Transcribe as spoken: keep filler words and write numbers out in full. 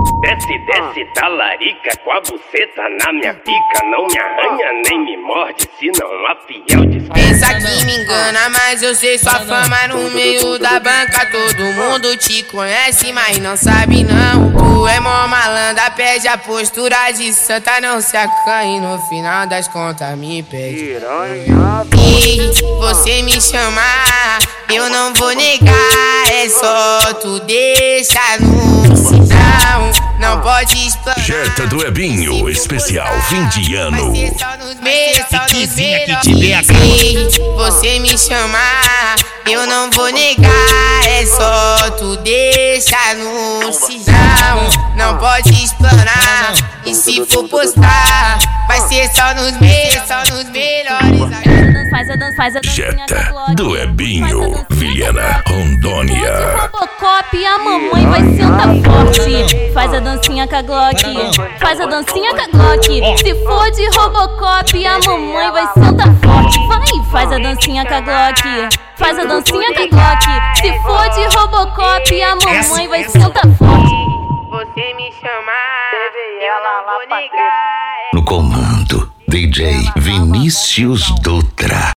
Desce, desce, talarica com a buceta na minha pica. Não me arranha nem me morde, senão a fiel de... Pensa que me engana, mas eu sei sua fama no meio da banca. Todo mundo te conhece, mas não sabe não. Tu é mó malandra, pede a postura de santa. Não se acanhe, no final das contas me pede. E você me chamar, eu não vou negar. É só tu deixar no sinal. Não pode explanar. Jetta do Ebinho, especial fim de ano. Esse que te dê a você me chamar, eu não vou negar. É só tu deixar no sinal. Não pode explanar. E se for postar, vai ser só nos meus, só nos melhores. Faz a dança, faz a dancinha Jetta do Ebinho, Vilhena, Rondônia. Robocop, a mamãe vai sentar forte. Faz a dancinha com a Glock, faz a dancinha com a Glock. Se for de Robocop, a mamãe vai sentar forte. Vai, faz a dancinha com a Glock, faz a dancinha com a Glock. Se for de Robocop, a mamãe vai sentar forte. Você me chamar, eu não vou negar. No comando, D J Vinícius Dutra.